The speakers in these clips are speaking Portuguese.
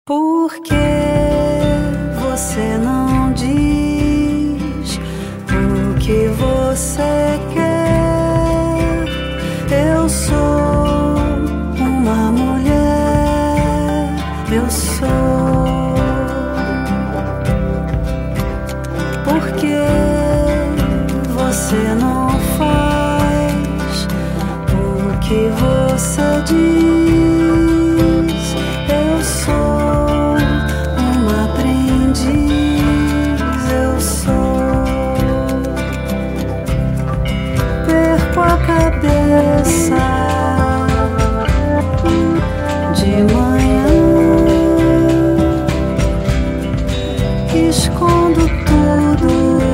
Por que você não diz o que você quer? Eu sou uma mulher, eu sou. Por que você não faz o que você diz? Eu sou. Cabeça de manhã, escondo tudo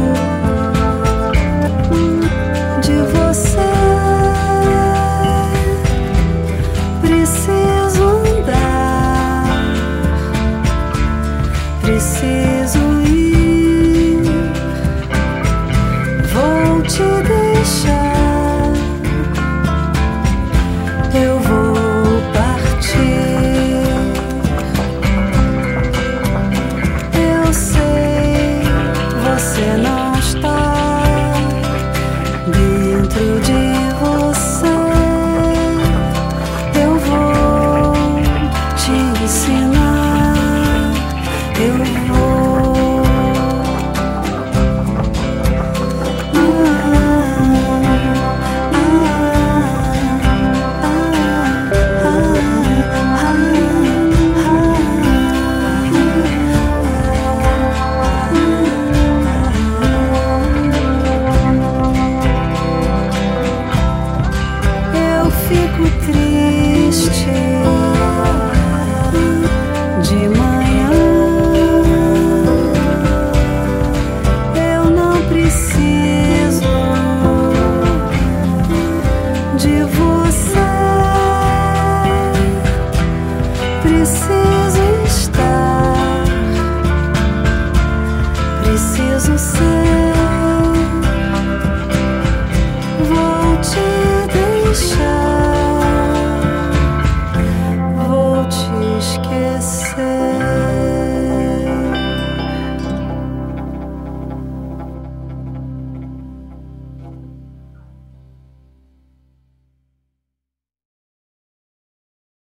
de você. Preciso andar, preciso ir. Vou te deixar. Eu vou partir. Eu sei, você não está dentro de você. Eu vou te ensinar. Eu vou. Fico triste de manhã. Eu não preciso de você. Preciso